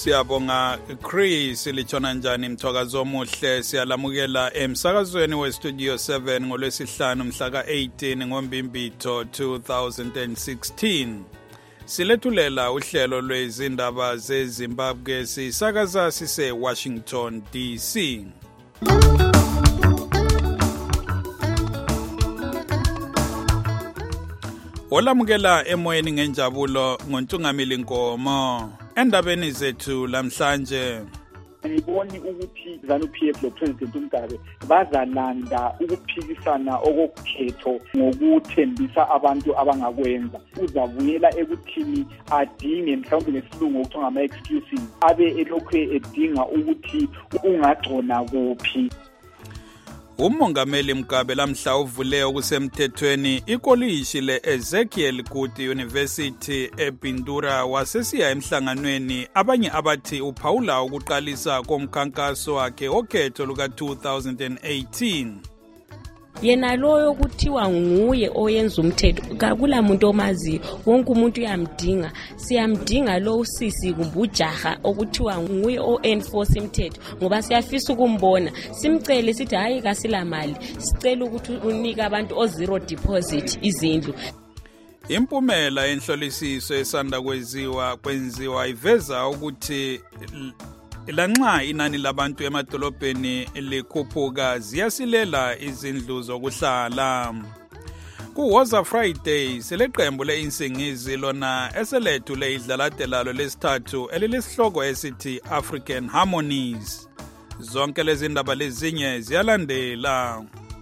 Siyabonga Chris litshona njani mthwakazo omuhle siyalamukela emsakazweni westudio 7 ngolwesihlanu mhla ka-18 ngoMbimbitho 2016. Silethulela uhlelo lwezindaba zeZimbabwe sisakaza sise Washington DC. Olamukela emoyeni ngenjabulo ngoNtungamili Nkomo. Endabeni zethu lamhlanje ngiboni ukuthi ZANU-PF lo-President uMgabe bazalanda ukuphikisana okukhetho ngokuthembisa abantu abangakwenza. Uzabuyela ekuthini adinge mhlawumbe ngesilungu okuthiwa ngama-excuses abe elokhu edinga ukuthi ungagcona kuphi. Umongameli Mugabe lamhla uvule okusemthethweni ikolishi le-Ezekiel Kuti University ePindura wasesiya emhlanganweni abanye abathi uphawula ukuqalisa komkhankaso wakhe okhetho luka-2018. Yena loyo kuthiwa nguye oyenza umthetho kakula muntu omaziyo wonke umuntu uyamdinga siyamdinga lo usisi kumbujaha okuthiwa nguye o-enforce umthetho ngoba siyafisa ukumbona simcele sithi hayi kasila mali sicela ukuthi unika abantu o-zero deposit izindlu. Impumela enhlolisiso esanda kwenziwa iveza ukuthi lanxa inani labantu emadolobheni likhuphuka ziyasilela izindlu zokuhlala. Kuwoza Friday seleqembu leinsingizi lona eselethule idlalathe lalo lesithathu elilesihloko esithi African Harmonies. Zonke lezi ndaba lezinye ziyalandela.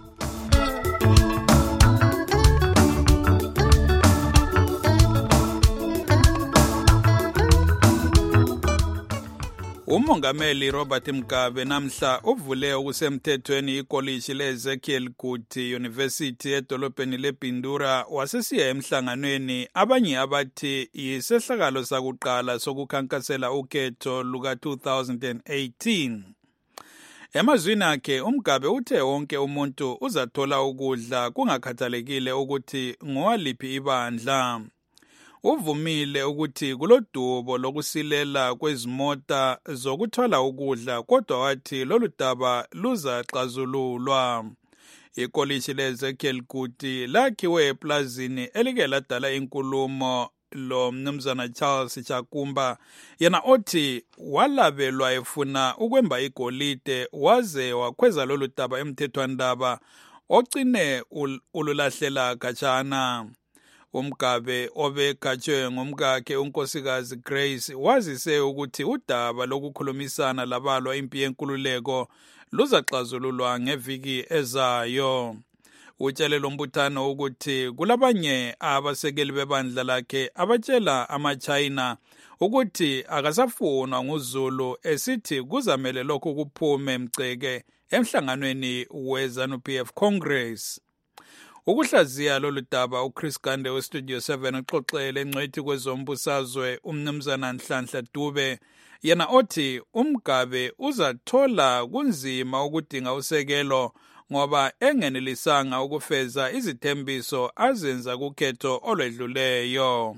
Umongameli Robert Mugabe namhla uvule okusemthethweni ikolishi le-Ezekiel Kuti University edolobheni lePindura wasesiya emhlanganweni abanye abathi yisehlakalo sakuqala sokukhankasela ukhetho luka-2018. Emazwini akhe uMgabe uthe wonke umuntu uzathola ukudla kungakhathalekile ukuthi ngowaliphi ibandla. Uvumile ukuthi kulodubo lokusilela kwezimota zokuthwala ukudla kodwa wathi lolu daba luzaxazululwa. Ikolishi le-Ezekiel Kuti lakhiwe eplazini elike ladala inkulumo lo mnumzana Charles Chakumba yena othi walabelwa efuna ukwemba igolide waze wakhweza lolu daba emthethwandaba ogcine ululahlela khatshana. uMgabe obekhatshwe ngumkakhe unkosikazi Grace wazise ukuthi udaba lokukhulumisana labalwa impi yenkululeko luzaxazululwa ngeviki ezayo. Utshele lombuthano ukuthi kulabanye abasekeli bebandla lakhe abatshela amaChina ukuthi akasafunwa nguZulu esithi kuzamele lokhu kuphume mceke emhlanganweni we-ZANU-PF Congress. Ukuhlaziya lolu daba uChris Gande westudio 7 uxoxele engcwethi kwezombusazwe umnumzana Nhlanhla Dube yena othi uMgabe uzathola kunzima ukudinga usekelo ngoba engenelisanga ukufeza izithembiso azenza kukhetho olwedluleyo.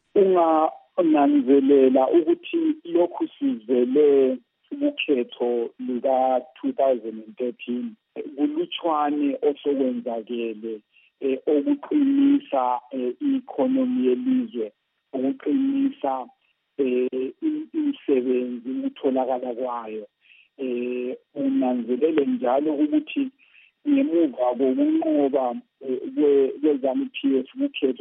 Ungananzelela ukuthi lokhu sizele ukhetho luka-2013 kulutshwane osokwenzakele okuqinisa i-economy yelizwe, ukuqinisa imisebenzi ukutholakala kwayo. Unanzelele njalo ukuthi ngemuva kokunqoba kwe-ZANU-PF ukhetho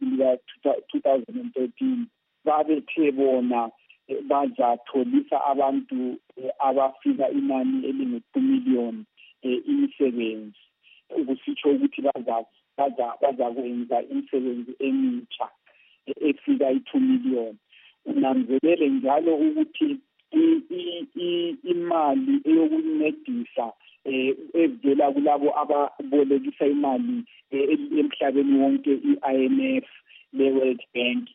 luka-2013 babethe bona bazatholisa abantu abafika inani elingu-2 million imisebenzi. Ukusitsho ukuthi bazakwenza imisebenzi emitsha efika i-2 million. Unanzelele njalo ukuthi imali eyokuncedisa evela kulabo ababolekisa imali emhlabeni wonke i-IMF le-World Bank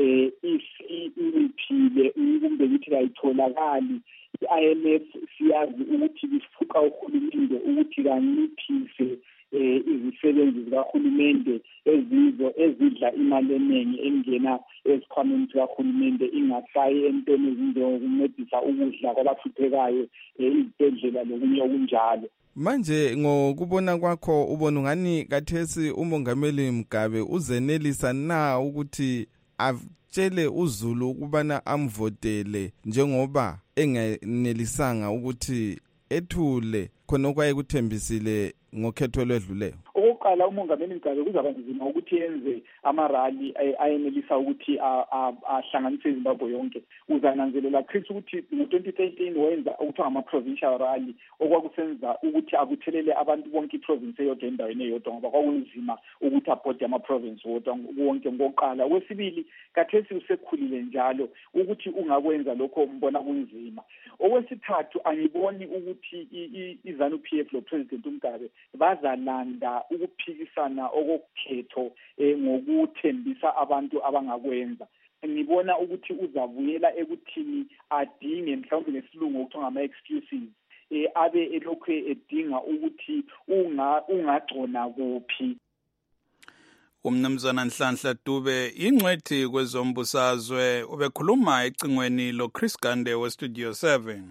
isiphile kumbe ukuthi kayitholakali. I-IMF siyazi ukuthi kufuqa uhulumende ukuthi kanciphise izisebenzi zikahulumende ezidla imali eningi engena ezikhwameni zikahulumende ingasayi entweni ezinjengokuncedisa ukudla kwabahluphekayo, izibhedlela lokunye okunjalo. Manje ngokubona kwakho ubona ngani kathesi uMongameli Mugabe uzenelisa na ukuthi atshele uZulu ukubana amvotele njengoba engenelisanga ukuthi ethule khona okwaye kuthembisile ngokhetho lwedluleyo? Okokuqala, uMongameli Mugabe kuzaba nzima ukuthi yenze amarali ayenelisa ukuthi ahlanganise iZimbabwe yonke. Uzananzelela Chris ukuthi ngo-2013 wenza okuthiwa ama-provincial rally okwakusenza ukuthi abuthelele abantu bonke i-province eyodwa endaweni eyodwa ngoba kwakunzima ukuthi abhode ama-province wonke ngokuqala. Okwesibili, kathesi usekhulile njalo ukuthi ungakwenza lokho mbona kunzima. Okwesithathu, angiboni ukuthi iZANU-PF lo-President uMgabe bazalanda ukuphikisana okukhetho ngokuthembisa abantu abangakwenza. Ngibona ukuthi uzavuyela ekuthini adinge mhlawumbe ngesilungu okuthiwa ngama-excuses, abe elokhu edinga ukuthi ungagcona kuphi. Umnumzana Nhlanhla Dube ingcwethi kwezombusazwe ubekhuluma ecingweni lo Chris Gande we-Studio 7.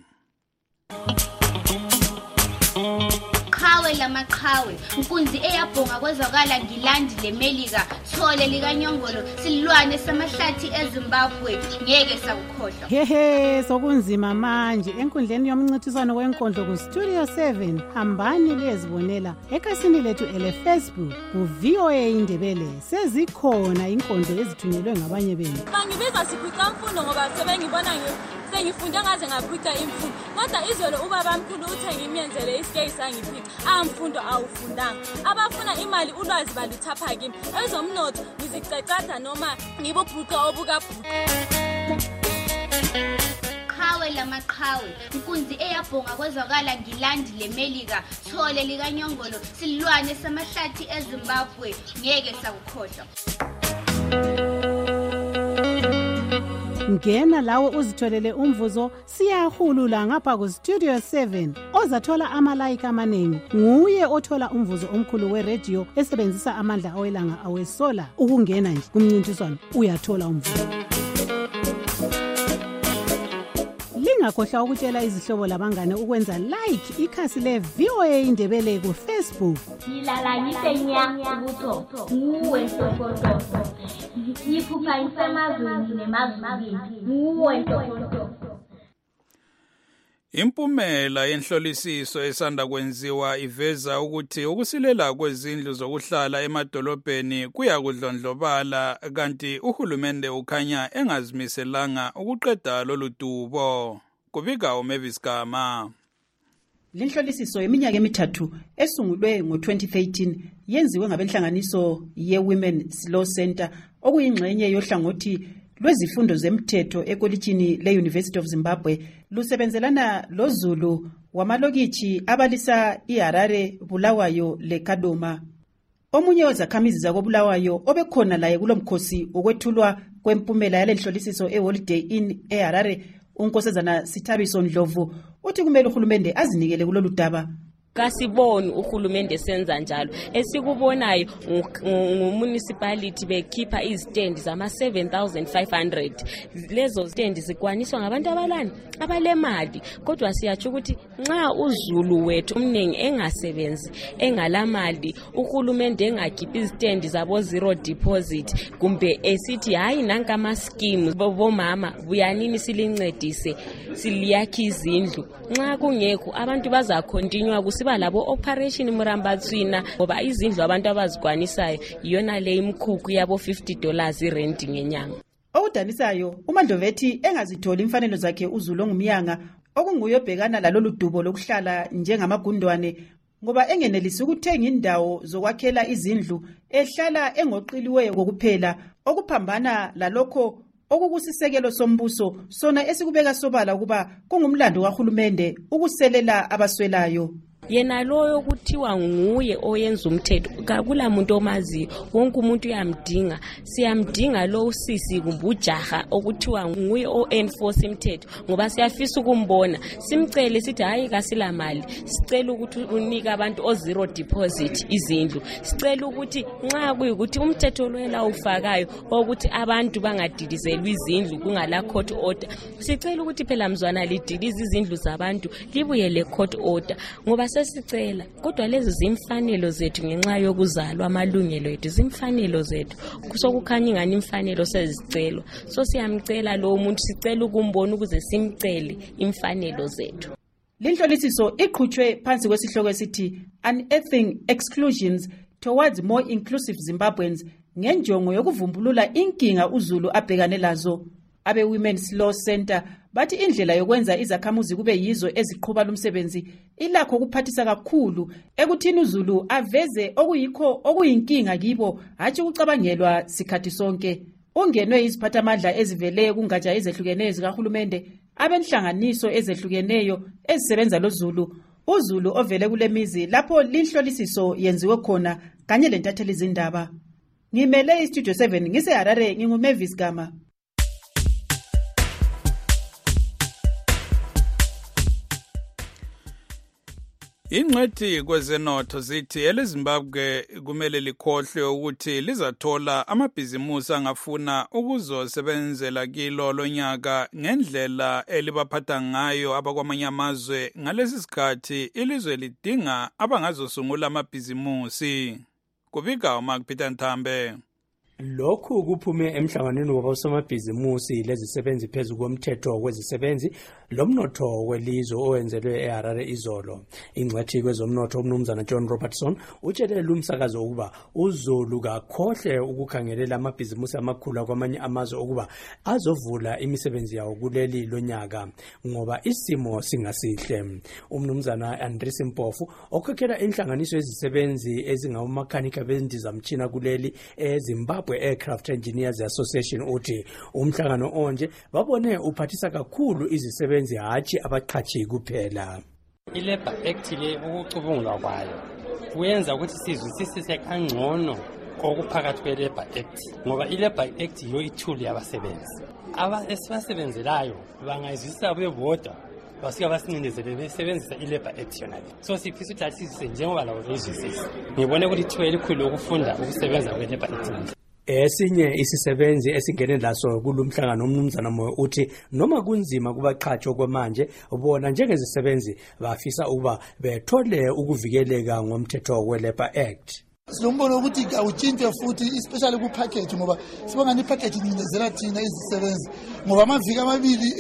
Qhawe lamaqhawe inkunzi eyabhonga kwezwakala ngilandi lemelika thole likanyongolo silwane samahlathi eZimbabwe ngeke sakukhohlwa. Hehe, sokunzima manje enkundleni yomncintiswano wenkondlo ku Studio 7. Hambani liyezibonela ekhasini lethu ele-Facebook ku VOA Indebele. Sezikhona inkondlo ezithunyelwe ngabanye benu. Bangibiza sikhwika mfundo ngoba sebengibona sengifunde ngaze ngaphutha imfundo. Kodwa izolo ubaba mkhulu uthe ngimyenzele isikeyisi angiphika. Amfundo awufundanga. Abafuna imali ulwazi baluthapha kimi. Ezomnotho ngizicacada noma ngibubhuqa obukabhuqa. Qhawe lamaqhawe inkunzi eyabhonga kwezwakala ngilandi lemelika thole likanyongolo silwane samahlathi eZimbabwe ngeke sakukhohlwa. Ngena lawe uzitholele umvuzo siyahulula ngapha ku Studio 7. Ozathola amalayiki amaningi nguye othola umvuzo omkhulu we-radio esebenzisa amandla awelanga awesola. Ukungena nje kumncintiswano uyathola umvuzo. Lingakhohlwa ukutshela izihlobo labangane ukwenza like ikhasi le VOA Indebele ku Facebook. Yilala ngitenya ubutho nguwe sokoto. Yiphupha isemazweni nemazweni nguwe sokoto. Impumela yenhlolisiso esanda kwenziwa iveza ukuthi ukusilela kwezindlu zokuhlala emadolobheni kuyakudlondlobala kanti uhulumende ukhanya engazimiselanga ukuqeda lolu dubo. Kubika uMavis Gama. Lenhlolisiso yeminyaka emithathu esungulwe ngo-2013 yenziwe ngabenhlanganiso ye-Women's Law Center okuyingxenye yohlangothi lwezifundo zemthetho ekolitshini le-University of Zimbabwe lusebenzelana loZulu wamalokitshi abalisa iHarare, Bulawayo leKadoma. Omunye wezakhamizi zakoBulawayo obekhona laye kulomkhosi okwethulwa kwempumela yalenhlolisiso eHoliday Inn eHarare, uNkosazana Sithabiso Ndlovu uthi kumele uhulumende azinikele kulolu daba. Kasiboni uhulumende senza njalo. Esikubonayo ngumunicipality bekhipha izitendi zama 7500. Lezo zitendi zikwaniswa ngabantu abalani abalemali. Kodwa siyatsho ukuthi nxa uZulu wethu umningi engasebenzi engalamali, uhulumende engakhipha izitendi zabo zero deposit kumbe esithi hayi nanka ama schemes bomama buyanini silincedise siliyakha izindlu. Nxa kungekho abantu bazakontinua kusiba labo operation Murambatswina ngoba izindlu abantu abazikwanisayo iyona le imkhukhu yabo $50 irent ngenyanga. Okudanisayo uMandlovethi engazitholi imfanelo zakhe uZulu ngumyanga okunguye obhekana lalolu dubo lokuhlala njengamagundwane ngoba engenelisi ukuthenga indawo zokwakhela izindlu ehlala engoqiliweyo kokuphela okuphambana lalokho okukusisekelo sombuso sona esikubeka sobala ukuba kungumlando kahulumende ukuselela abaswelayo. yena loyo kuthiwa nguye oyenza umthetho kakula muntu omaziyo wonke umuntu uyamdinga siyamdinga lo usisi kumbe ujaha okuthiwa nguye o-enforce imithetho ngoba siyafisa ukumbona simcele sithi hayi kasila mali sicela ukuthi unike abantu o-zero deposit izindlu sicela ukuthi nxa kuyikuthi umthetho lwela ufakayo ukuthi abantu bangadilizelwa izindlu kungala court order sicela ukuthi phela mzwana lidilize izindlu zabantu libuye le court order ngoba sesicela kodwa lezi zimfanelo zethu ngenxa yokuzalwa amalungelo ethu zimfanelo zethu kusokukhanya ingani imfanelo sezicelwa so siyamcela lo muntu sicela ukumbona ukuze simcele imfanelo zethu. Linhlolisiso iqhutshwe phansi kwesihloko esithi Unearthing Exclusions Towards More Inclusive Zimbabweans ngenjongo yokuvumbulula inkinga uZulu abhekane lazo. Abe Women's Law Center bathi indlela yokwenza izakhamuzi kube yizo eziqhuba lumsebenzi ilakho ukuphathisa kakhulu ekuthini uZulu aveze okuyikho okuyinkinga kibo hatshi ukucabangelwa sikhathi sonke. Ungenwe iziphathamandla ezivele kungatsha ezehlukeneyo zikahulumende abenhlanganiso ezehlukeneyo ezisebenza loZulu uZulu ovele kule mizi lapho linhlolisiso yenziwe khona kanye lentatheli izindaba. Ngimele iStudio 7 ngiseHarare nginguMavis Gama. Ingcwethi kwezenotho zithi eleZimbabwe kumele likhohle ukuthi lizathola amabhizimusi angafuna ukuzosebenzela kilo lonyaka ngendlela elibaphatha ngayo abakwamanye amazwe ngalesi sikhathi ilizwe lidinga abangazosungula amabhizimusi. Kubika uMark Peter Nthambe. Lokhu kuphume emhlanganweni wabosomabhizimusi lezisebenzi phezu komthetho wezisebenzi lomnotho welizwe owenzelwe eHarare izolo. Ingcwethi kwezomnotho umnumzana John Robertson utshele lumsakazo ukuba uZulu kakhohle ukukhangelela amabhizimusi amakhulu kwamanye amazwe ukuba azovula imisebenzi yawo kuleli lonyaka ngoba isimo singasihle. Umnumzana Andris Mpofu okhokhela inhlanganiso yezisebenzi ezingabomakanika bendizamtshina kuleli eZimbabwe Aircraft Engineers Association uthi umhlangano onje babone uphathisa kakhulu izisebenzi hatshi abaqhatshi kuphela. iLabor Act le ukucubungulwa kwayo kuyenza ukuthi sizwisise kangcono kokuphakathi kweLabor Act ngoba iLabor Act yiyo ithuli yabasebenzi esibasebenzelayo bangayizwisisa bebodwa basuka basincindezele besebenzisa iLabor Act yona le so sifisa ukuthi asizise njengoba lawo bezwisisa ngibone ukuthi ithuba elikhulu ukufunda ukusebenza kweLabor Act. Esinye isisebenzi esingene laso kulumhlangano umnumzana Moyo uthi noma kunzima kubaqhatshi kwamanje bona njengezisebenzi bafisa ukuba bethole ukuvikeleka ngomthetho weLabor Act. Sinombono ukuthi awutshinte futhi especially ku package ngoba sibonga ni package incindezela thina izisebenzi ngoba amaviki amabili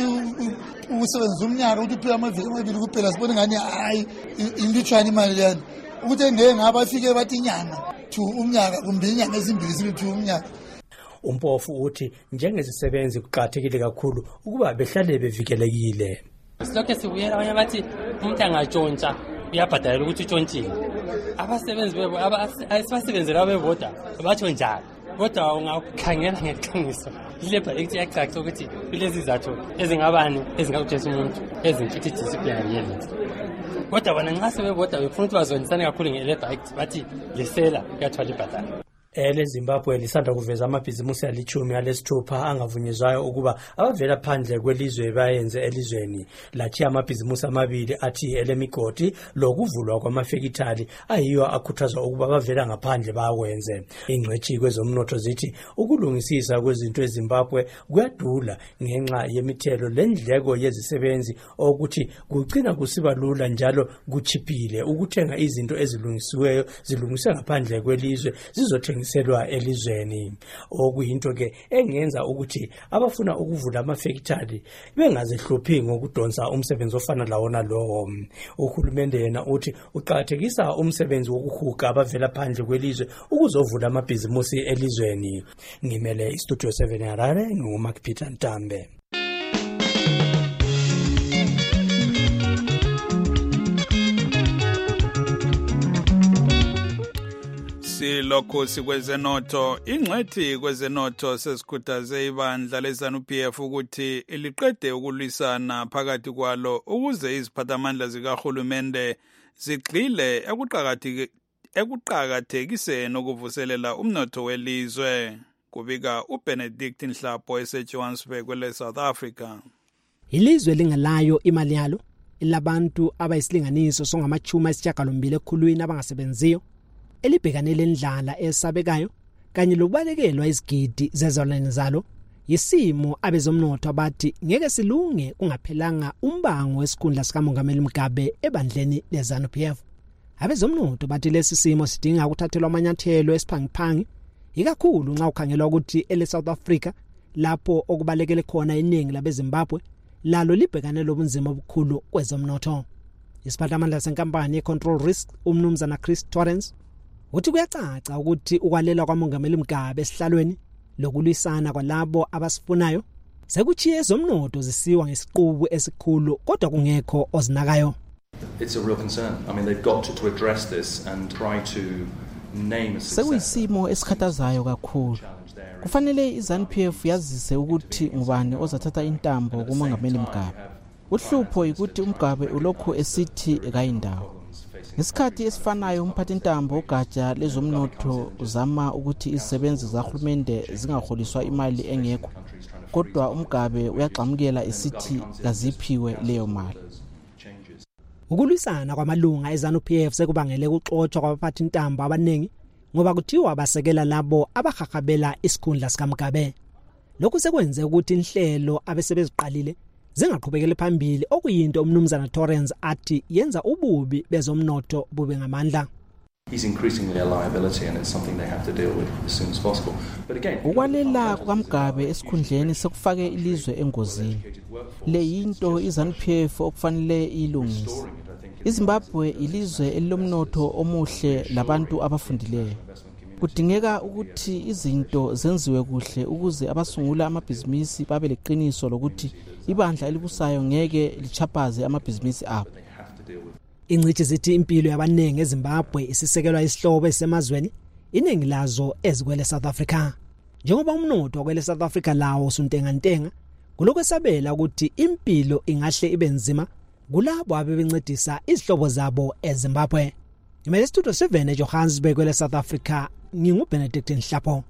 usebenza umnyaka ukuthi phela amaviki amabili kuphela sibona ngani hayi inditshwana imali yani ukuthi ngeke ngaba afike bathi inyanga umnyaka kumbe inyanga ezimbili sibe umnyaka. Umpofu uthi njengezisebenzi kuqhathekile kakhulu ukuba behlale bevikelekile. Silokho sibuyela abanye bathi umuntu angantshontsha uyabhadala ukuthi utshontshile. Abasebenzi bebo abasebenzela bebodwa batho njalo kodwa ungakhangela ngeqiniso iLabor Act yacaca ukuthi kulezi izathu ezingabani ezingakutshesa umuntu ezinkithi discipline yelenze kodwa bona nxa sebebodwa befuna ukuthi bazonisane kakhulu ngeLabor Act bathi lesela yathwala ibhadala. EleZimbabwe lisanda kuveza amabhizimusi alithumi alesithupha angavunyezwayo ukuba abavela phandle kwelizwe bayenze elizweni. Lathi amabhizimusi amabili athi elemigodi lokuvulwa kwamafekithali ayiyo akhuthazwa ukuba bavela ngaphandle bawenze. Ingcwethi kwezomnotho zithi ukulungisisa kwezinto eZimbabwe kuyadula ngenxa yemithelo lendleko yezisebenzi ukuthi kugcina kusiba lula njalo kuchiphile ukuthenga izinto ezilungisiweyo zilungiswe ngaphandle kwelizwe zizothenga selwa elizweni okuyinto ke engenza ukuthi abafuna ukuvula amafekithali bengazihluphi ngokudonsa umsebenzi ofana lawona lowo. Uhulumende yena uthi uqhakathekisa umsebenzi wokuhuga abavela phandle kwelizwe ukuzovula amabhizimusi elizweni. Ngimele iStudio 7 Harare nguMark Peter Nthambe. silokhu sikwezenotho ingcwethi kwezenotho sesikhuthaze ibandla leZANU-PF ukuthi iliqede ukulwisana phakathi kwalo ukuze iziphathamandla zikahulumende zigxile ekuqakathekiseni ukuvuselela umnotho welizwe. Kubika uBenedict Nhlapho eseJohannesburg kwele-South Africa. Ilizwe lingalayo imali yalo ilabantu abayisilinganiso songama-80 ekhulwini abangasebenziyo elibhekanele indlala esabekayo kanye lokubalekelwa izigidi zezolwane zalo yisimo abezomnotho abathi ngeke silunge kungaphelanga umbango wesikhundla sikamongameli Mugabe ebandleni leZANU-PF. Abezomnotho bathi lesi simo sidinga ukuthathelwa amanyathelo esiphangiphangi ikakhulu nxa ukhangelwa ukuthi ele-South Africa lapho okubalekele khona iningi labeZimbabwe lalo libhekanele ubunzima obukhulu kwezomnotho. Isiphathamandla senkampani ye-Control Risk umnumzana Chris Torrance uthi kuyacaca ukuthi ukwalela kwamongameli Mugabe esihlalweni lokulwisana kwalabo abasifunayo sekuchiye ezomnotho zisiwa ngesiqubu esikhulu kodwa kungekho ozinakayo. It's a real concern. I mean, they've got to address this and try to name a success. Sekuyisimo esikhathazayo kakhulu. Kufanele iZANU-PF yazise ukuthi ngubani ozathatha intambo kumongameli Mugabe. Uhlupho ukuthi uMugabe ulokhu esithi ekayindawo. Ngesikhathi esifanayo umphathi intambo ugatsha lezomnotho uzama ukuthi izisebenzi zahulumende zingaholiswa imali engekho. Kodwa uMugabe uyagxamukela esithi kaziphiwe leyo mali. Ukulwisana kwamalunga eZANU-PF sekubangele ukuxoxwa kwabaphathi intambo abaningi ngoba kuthiwa abasekela labo abahahhabela isikhundla sikaMugabe. Lokhu sekwenze ukuthi inhlelo abesebeziqalile zingaqhubekele phambili okuyinto umnumzana Torrance athi yenza ububi bezomnotho bube ngamandla. He's increasingly a liability and it's something they have to deal with as soon as possible. But again, ukwalela kukaMugabe esikhundleni sekufake ilizwe engozini. Le yinto iZANU-PF okufanele ilungise. iZimbabwe ilizwe elilomnotho omuhle labantu abafundileyo. Kudingeka ukuthi izinto zenziwe kuhle ukuze abasungula amabhizinisi babe leqiniso lokuthi ibandla elibusayo ngeke lichapaze amabhizinisi abo. Ingcithi zithi impilo yabanengi eZimbabwe isisekelwa isihlobo esemazweni iningi lazo ezikwele South Africa. Njengoba umnotho wakwele South Africa lawo usuntengantenga kuloko esabela ukuthi impilo ingahle ibe nzima kulabo abebencedisa izihlobo zabo eZimbabwe. Imele studio 7 eJohannesburg kwele South Africa nginguBenedict Nhlapho.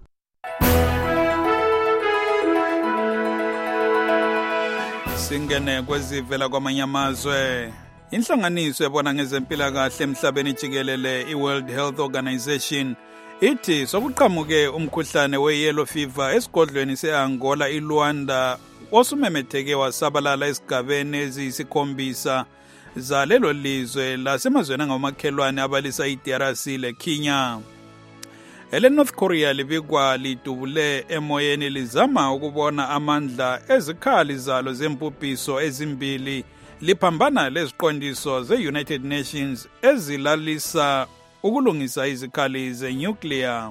Singene kwezivela kwamanye amazwe. Inhlanganiso ebona ngezempilakahle emhlabeni jikelele iWorld Health Organization ithi sokuqhamuke umkhuhlane we-yellow fever esigodlweni se-Angola iLuanda osumemetheke wasabalala esigabeni eziyisikhombisa zalelo lizwe lasemazweni angamakhelwane abalisa iDRC leKenya. North Korea libikwa lidubule emoyeni lizama ukubona amandla ezikhali zalo zempuphiso ezimbili liphambana leziqondiso ze-United Nations ezilalisa ukulungisa izikhali ze-nuclear.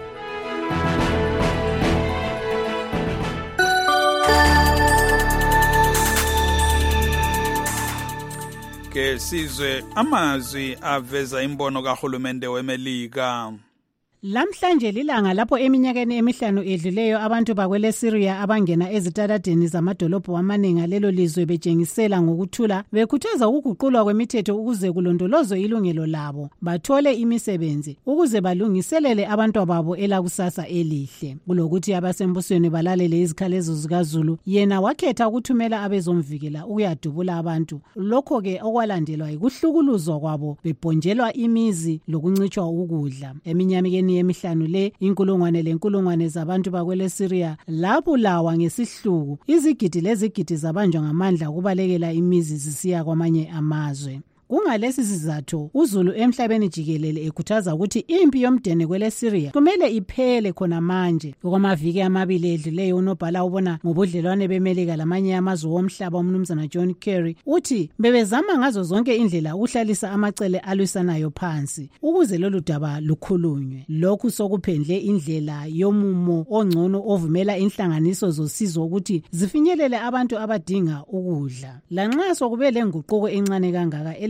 Ke sizwe amazwi aveza imbono kahulumende weMelika. Lamhlanje lilanga lapho eminyakeni emihlanu edluleyo abantu bakwele Syria abangena ezitaladeni zamadolobho amaningi alelo lizwe betshengisela ngokuthula bekhuthaza ukuguqulwa kwemithetho ukuze kulondolozwe ilungelo labo bathole imisebenzi ukuze balungiselele abantu babo elakusasa elihle. Kulokuthi abasembusweni balalele izikhalezo zikaZulu yena wakhetha ukuthumela abezomvikela ukuyadubula abantu. Lokho ke okwalandelwa ikuhlukuluzwa kwabo bebhonjelwa imizi lokuncitshwa ukudla. Eminyakeni emihlanu le inkulungwane zabantu bakwele Syria labulawa ngesihluku izigidi lezigidi zabanjwa ngamandla ukubalekela imizi zisiya kwamanye amazwe. Kungalesi sizathu uZulu emhlabeni jikelele ekhuthaza ukuthi impi yomdene kwele Syria kumele iphele khona manje. Okwamaviki amabili edluleyo unobhala ubona ngobudlelwane beMelika lamanye amazwe omhlaba umnumzana John Kerry uthi bebezama ngazo zonke indlela ukuhlalisa amacele alwisanayo phansi ukuze lolu daba lukhulunywe. Lokhu sokuphendle indlela yomumo ongcono ovumela inhlanganiso zosizo ukuthi zifinyelele abantu abadinga ukudla. Lanxa sokube lenguquko encane kangaka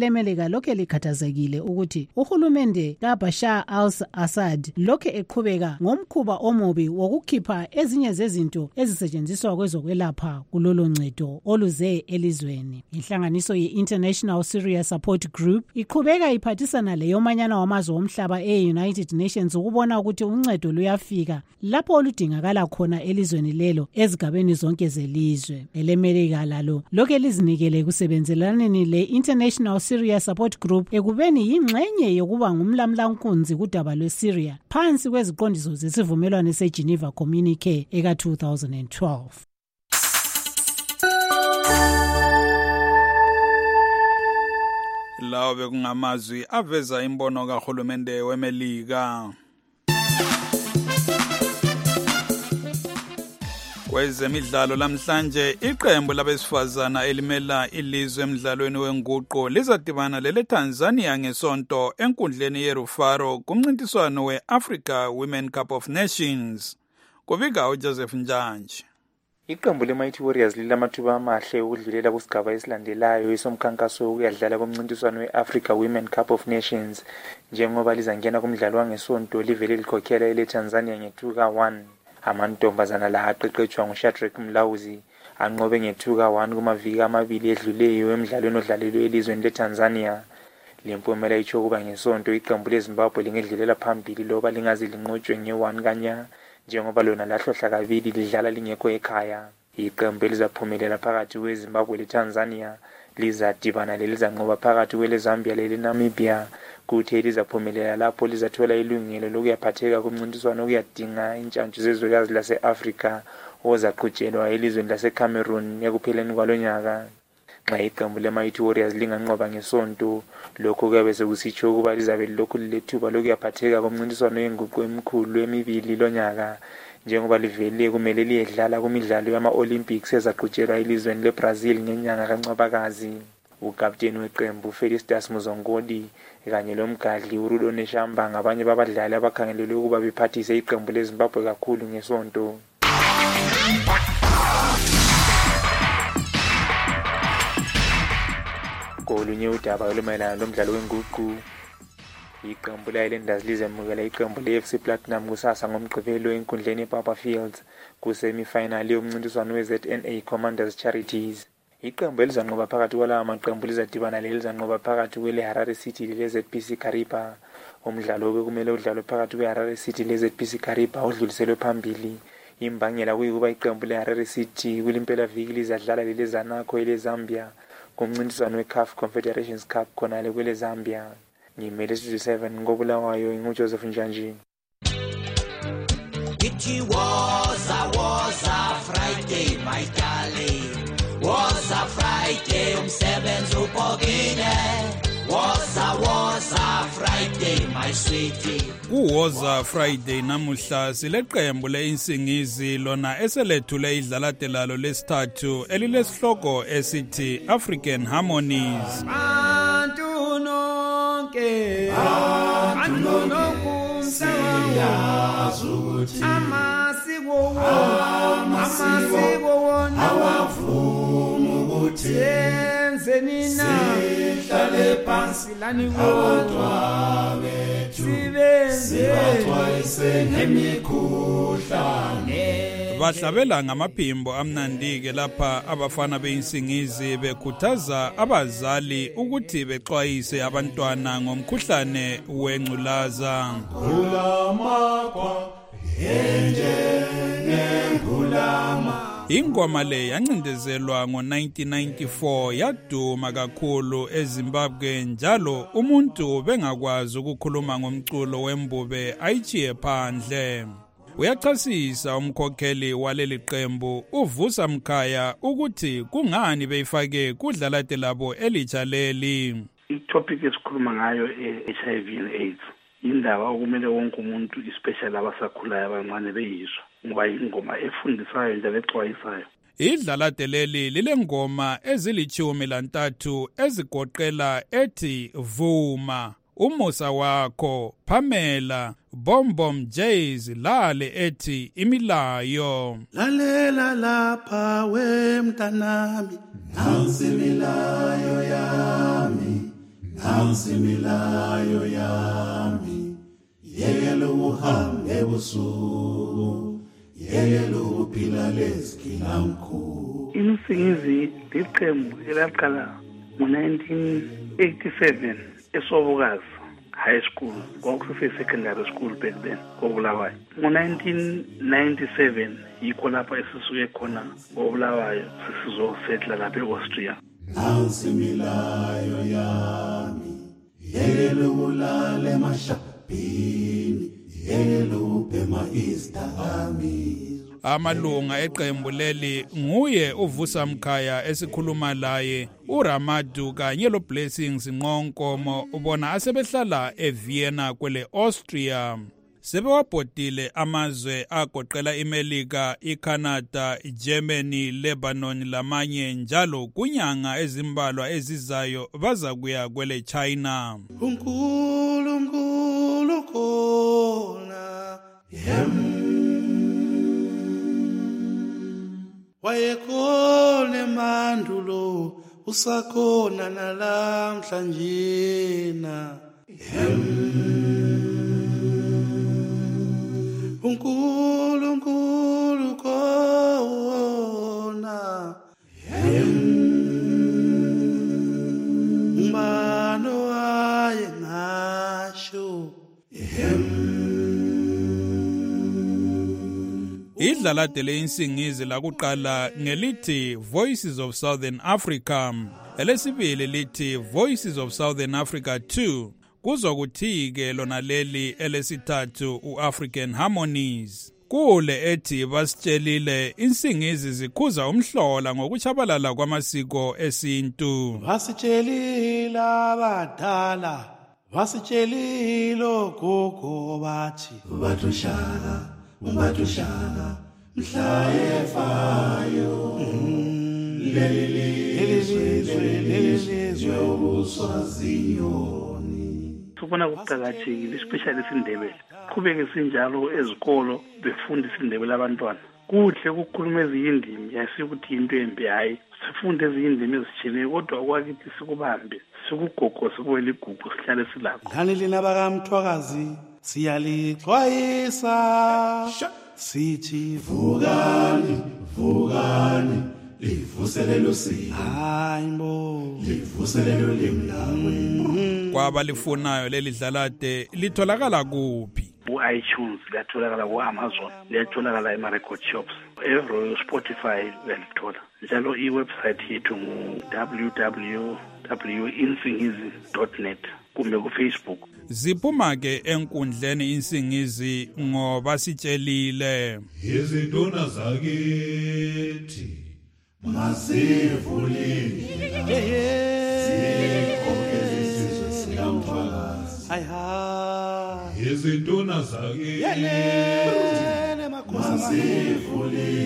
lemelika lokhe likhathazekile ukuthi uhulumende kaBashar al-Assad lokhe eqhubeka ngomkhuba omubi wokukhipha ezinye zezinto ezisetshenziswa kwezokwelapha kulolo ncedo oluze elizweni. Inhlanganiso ye-International Syria Support Group iqhubeka iphathisana leyomanyana wamazwe omhlaba e-United Nations ukubona ukuthi uncedo luyafika lapho oludingakala khona elizweni lelo ezigabeni zonke zelizwe. Elemelika lalo lokhe lizinikele kusebenzelaneni le-International Syria Support Group ekubeni yingxenye yokuba ngumlamlankunzi kudaba lweSyria phansi kweziqondiso zesivumelwano seGeneva Communique eka-2012. Lawo bekungamazwi aveza imbono kahulumende weMelika. Kwezemidlalo lamhlanje iqembu labesifazana elimela ilizwe emidlalweni wenguqu lizadibana lele Tanzania ngesonto enkundleni yeRufaro kumncintiswano we-Africa Women Cup of Nations. Kubika uJoseph Njanje. Iqembu le-Mighty Warriors lilamathuba amahle ukudlulela kusigaba esilandelayo esomkhankaso wokuyadlala komncintiswano we-Africa Women Cup of Nations njengoba lizangena kumdlalo wangesonto livele likhokhela ele-Tanzania nge-2-1. Amantombazana la aqeqetshwa nguShadrack Mlawuzi anqobe nge-2-1 kumaviki amabili edluleyo emidlalweni odlalelwe elizweni leTanzania. Le mpumela itsho kuba ngesonto iqembu leZimbabwe lingedlulela phambili loba lingaze linqotshwe nge-1 kanya njengoba lona lahlohla kabili lidlala lingekho ekhaya. Iqembu elizaphumelela phakathi kweZimbabwe leTanzania lizadibana lelizanqoba phakathi kweleZambia leNamibia kuthi elizaphumelela lapho lizathola ilungelo lokuyaphatheka kumncintiswano okuyadinga intshantshu zezwekazi lase-Afrika ozaqhutshelwa elizweni laseCameroon ekupheleni kwalonyaka. Nxa iqembu le-Mighty Warriors linganqoba ngesonto lokho kuyabe sekusitsho ukuba lizabe lilokhu lilethuba lokuyaphatheka kumncintiswano yenguqu emikhulu emibili lonyaka njengoba livele kumele liyedlala kumidlalo yama-Olympics ezaqhutshelwa elizweni leBrazil ngenyanga kaNcwabakazi. Ukapteni weqembu Felistas Muzongodi kanye lomgadli uRudo Neshamba ngabanye babadlali abakhangelelwe ukuba bephathise iqembu leZimbabwe kakhulu ngesonto. Kolunye udaba olumayelana lomdlalo wenguqu iqembu le-Highlanders lizemukela iqembu le-FC Platinum kusasa ngomgqibelo enkundleni ePapa Fields kusemifinali yomncintiswano we-ZNA Commanders Charities. Iqembu elizanqoba phakathi kwalawa maqembu lizadibana lelizanqoba phakathi kwele-Harare City le-ZPC Kariba. Umdlalo bekumele udlalwe phakathi kwe-Harare City le-ZPC Kariba udluliselwe phambili. Imbangela kuyikuba iqembu le-Harare City kulimpela viki lizadlala lele-Zanaco ele-Zambia kumncintiswano we-CAF Confederations Cup khonale kwele-Zambia. Ngimele Studio 7 ngobulawayo nguJoseph Njanje. It was a Friday, my darling. Was a Friday, umsebenzi ubhokile. Was a Friday, my sweetie. Kuwoza Friday namuhla sileqembu leinsingizi lona eselethule idlalate lalo lesithathu elilesihloko esithi African Harmonies. Bantu nonke siyazuthi amasiko wona awavuma ukuthi enzeni na sihlale phansi lani kodwa bethu sibathwayise ngemikhuhlane. Bahlabela ngamaphimbo amnandike lapha abafana beinsingizi bekhuthaza abazali ukuthi bexwayise abantwana ngomkhuhlane wengculaza. Ingoma le yancindezelwa ngo-1994 yaduma kakhulu eZimbabwe njalo umuntu bengakwazi ukukhuluma ngomculo wembube ayichiye phandle. Uyachasisa umkhokheli waleli qembu uVusa Mkhaya ukuthi kungani beyifake kudlalate labo elitsha leli. I-topic esikhuluma ngayo HIV and AIDS indaba okumele wonke umuntu especially abasakhulayo abancane beyizwa ngoba ingoma efundisayo njalo exwayisayo. Idlalate leli lilengoma ezili13 ezigoqela ethi Vuma, Umusa wakho, Pamela, Bombom Jays lale ethi Imilayo. Lalela lapha wemntanami nansi imilayo yami nansi imilayo yami yekela uhambe ebusuku yekela ukuphila lesikhila mkhulu. Insingizi liqembu elaqala ngo-1987 eSobokazi High School, kwakusese secondary school back then, koBulawayo. Ngo-1997 yikho lapha esisuke khona koBulawayo sesizosetla lapha e-Austria. Nansi imilayo yami yekela ukulala emashapini yekela ubhema isidakami. Amalunga eqembu leli nguye uVusa Mkhaya esikhuluma laye, uRamadu kanye loBlessings Nqonkomo ubona asebehlala eVienna kwele Austria. Sebewabhodile amazwe agoqela iMelika, iCanada, iGermany, Lebanon lamanye njalo kunyanga ezimbalwa ezizayo bazakuya kwele China. uNkulunkulu khona wayekhona emandulo usakhona nalamhlanje na. uNkulunkulu khona umbano waye ngasho Idlalade leinsingizi lakuqala ngelithi Voices of Southern Africa, elesibili lithi Voices of Southern Africa 2, kuzokuthi-ke lona leli elesithathu uAfrican Harmonies. Kule ethi basitshelile insingizi zikhuza umhlola ngokuchabalala kwamasiko esintu. Basitshelile abadala, basitshelile ogogo bathi uBatushaka mhla efayo lelizwe ubuswaziyoni. Kubona kuqakathekile especially isiNdebele. Qhubeke sinjalo ezikolo befunda isiNdebele abantwana. Kuhle ukukhuluma ezindimi yasikuthi into embi hayi. Sifunde ezindimi ezitshileyo kodwa kwakithi sikubambe. Sikugogo sikwele igugu sihlale silakho. Ngani lina bakamthwakazi siyalixwayisa sithi vukani livuselele usiko hayimbo livuselele limlawe. Kwaba lifunayo leli dlalade litholakala kuphi? iTunes latholakala ku-Amazon, liyatholakala ema-record shops, Spotify uyalithola. Njalo iwebsite yethu ngu-www.insingizi.net kumbe ku-Facebook. Ziphuma-ke enkundleni insingizi ngoba sitshelile izinduna zakithi masivulile zikhokezisizwe sikamthwakazi izinduna zakithi masivulile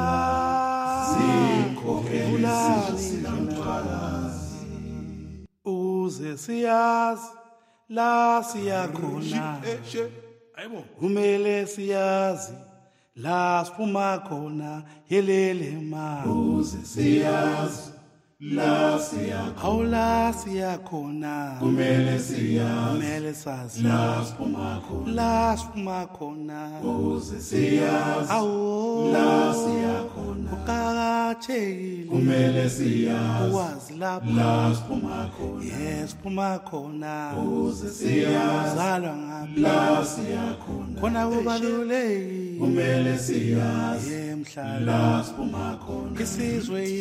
zikhokezisizwe sikamthwakazi uze siyazi la siyakhona kumele siyazi la siphuma khona yelele ma uze siyazi la siyakhona kumele sazi la siphuma khona uze siyazi la siyakhona kuqakathekile kumele siyazi ukwazi lapha la siphuma khona yes siphuma khona uze siyazi zalwa ngaphi la siyakhona khona kubalulekile kumele siyazi emhlaba la siphuma khona isizwe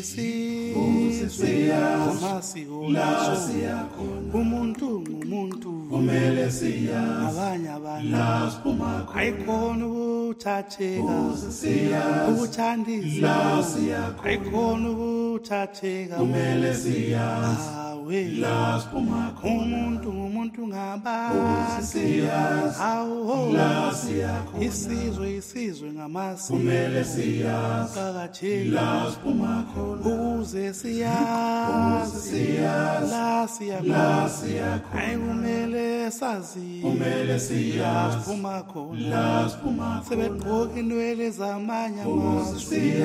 amasiko la siyakhona umuntu kumele siyazi abanye abantu la siphuma khona ayikhona ukuthatheka ukuthandisa la siyakhona ayikhona ukuthatheka kumele siyazi la siphuma khona umuntu ngabantu siyazi la siyakhona isizwe ngamasiko kumele siyazi qakathekile la siphuma khona uze siyazi la siyakhona ayikumele sazi kumele siyazi siphuma khona la siphuma khona sebegqoka indwele zamanye amazwe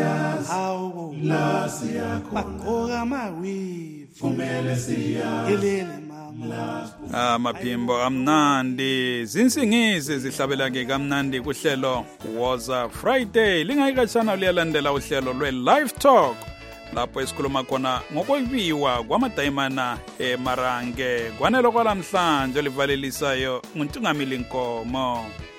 la siyakhona bagqoka amawivi kumele siyazi yelele ma Amaphimbo amnandi zinsingizi zihlabela ke kamnandi kuhlelo Woza Friday lingayikashana liyalandela uhlelo lwe-Live Talk lapho esikhuluma khona ngokwebiwa kwamadayimana eMarange kwanelo kwalamhlanje livalelisayo nguNtungamili Nkomo.